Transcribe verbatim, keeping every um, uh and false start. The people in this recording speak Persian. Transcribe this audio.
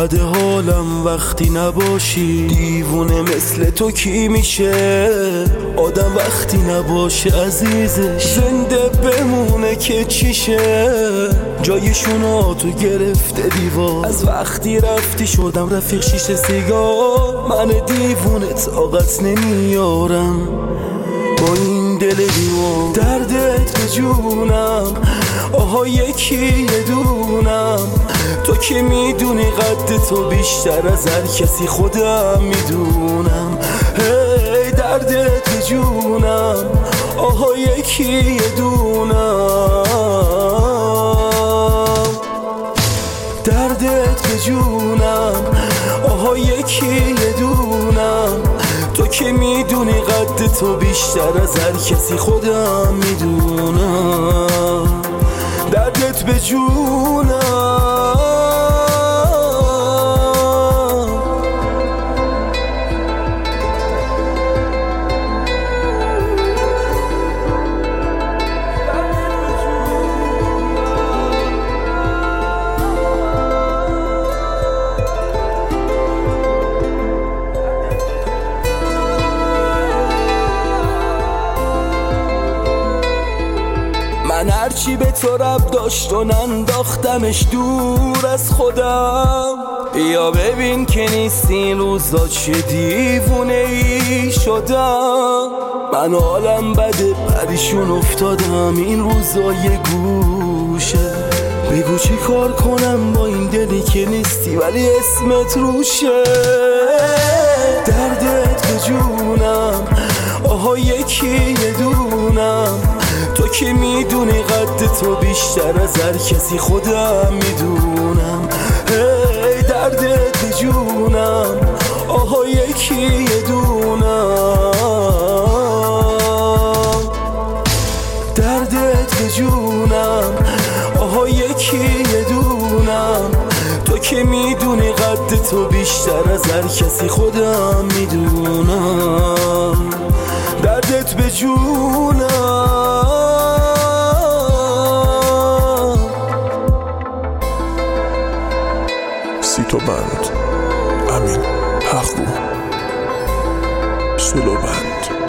بد حالم وقتی نباشی. دیوونه مثل تو کی میشه آدم وقتی نباشه عزیزش؟ زنده بمونه که چیشه جایشونو تو گرفته دیوار. از وقتی رفتی شدم رفیق شیشه سیگار. من دیوونه طاقت نمیارم با این دل دیوان. دردت به جونم آها یکی یه دونم. تو که میدونی قد تو بیشتر از هر کسی خودم میدونم. هی دردت به جونم آها یکی یه دونم. دردت به جونم آها یکی یه دونم. تو که میدونی قد تو بیشتر از هر کسی خودم میدونم. دردت به جونم. من هرچی به تو رب داشت و ننداختمش دور از خودم. بیا ببین که نیست این روزا چه دیوونه ای شدم. من حالم بده پریشون افتادم این روزا یه گوشه. بگو چی کار کنم با این دلی که نیستی ولی اسمت روشه. دردت به جونم آها یکی یه دونم. تو که میدونی قد تو بیشتر از هر کسی خودم میدونم. هی دردت به جونم آها یکی یه دونم. دردت به جونم آها یکی یه دونم. تو که میدونی قد تو بیشتر از هر کسی خودم میدونم. دردت به جونم. سیتو بند امین حقو سلو بند.